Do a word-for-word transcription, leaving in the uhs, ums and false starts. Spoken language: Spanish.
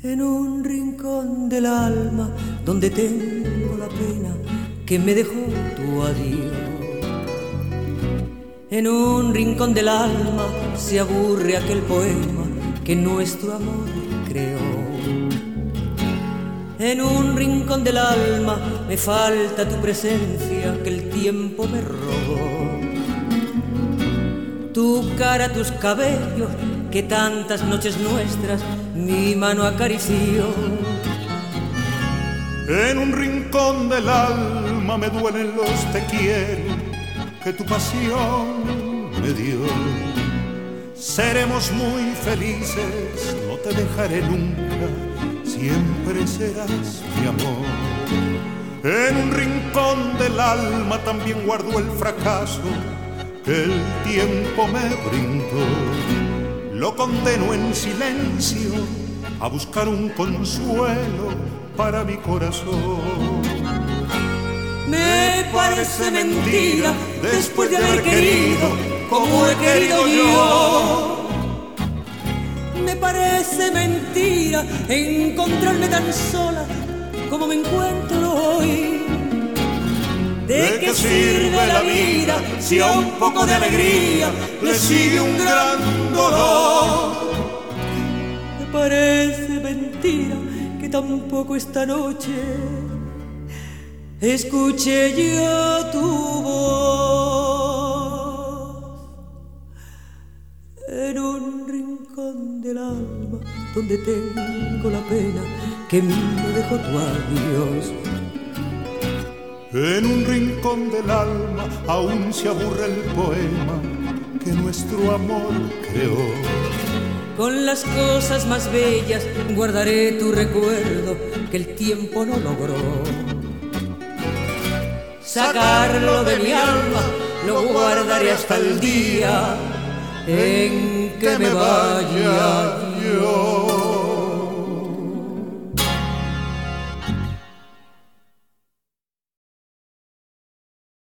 En un rincón del alma donde tengo la pena que me dejó tu adiós. En un rincón del alma se aburre aquel poema que nuestro amor creó. En un rincón del alma me falta tu presencia que el tiempo me robó. Tu cara, tus cabellos, que tantas noches nuestras mi mano acarició. En un rincón del alma me duelen los te quiero que tu pasión me dio. Seremos muy felices, no te dejaré nunca, siempre serás mi amor. En un rincón del alma también guardo el fracaso que el tiempo me brindó. Lo condeno en silencio a buscar un consuelo para mi corazón. Me parece mentira, después de haber querido como he querido yo. Me parece mentira encontrarme tan sola como me encuentro hoy. ¿De qué sirve la vida si a un poco de alegría le sigue un gran dolor? Me parece mentira que tampoco esta noche escuché yo tu voz. En un rincón del alma donde tengo la pena que me dejó tu adiós. En un rincón del alma aún se aburre el poema que nuestro amor creó. Con las cosas más bellas guardaré tu recuerdo que el tiempo no logró. Sacarlo de mi alma lo guardaré hasta el día en que me vaya